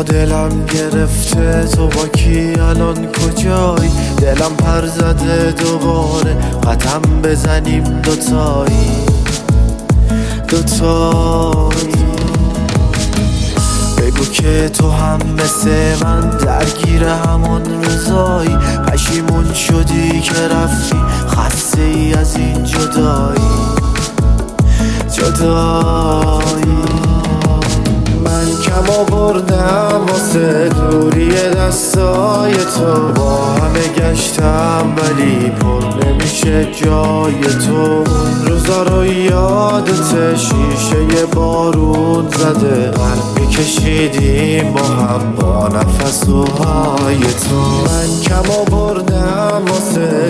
اما دلم گرفته تو با کی الان کجایی؟ دلم پر زده دوباره قدم بزنیم دوتایی بگو که تو هم مثل من درگیر همون روزایی، پشیمون شدی که رفتی، خسته ای از این جدایی من کم آوردم واسه دوری دستای تو، با همه گشتم ولی پر نمیشه جای تو. روزا رو یادت شیشه بارون زده، قلبی کشیدیم با هم با نفسهای تو. من کم آوردم واسه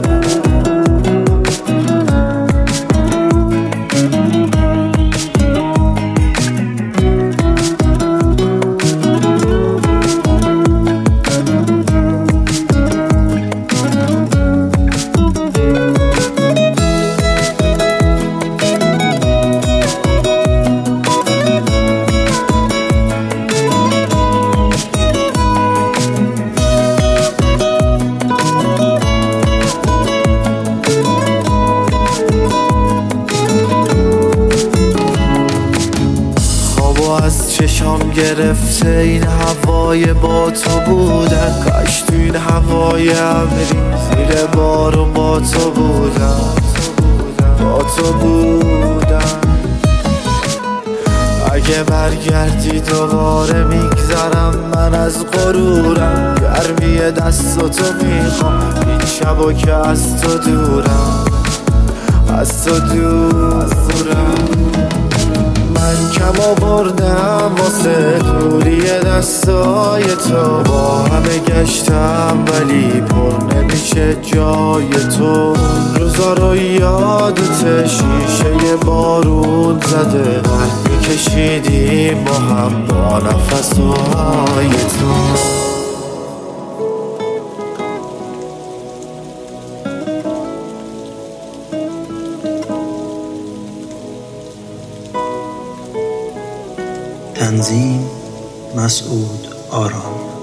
از چشام گرفته این هوای با تو بودن، کاش تو این هوای امری زیر بارون با تو بودن. اگه برگردی دوباره میگذرم من از غرورم، گرمی دستاتو میخوام این شبا که از تو دورم من کم آوردم واسه دوری دستای تو، با همه گشتم ولی پر نمیشه جای تو. روزا رو یادت شیشه بارون زده، قلبی کشیدیم با هم با نفسهای تو. تنظیم مسعود آرام.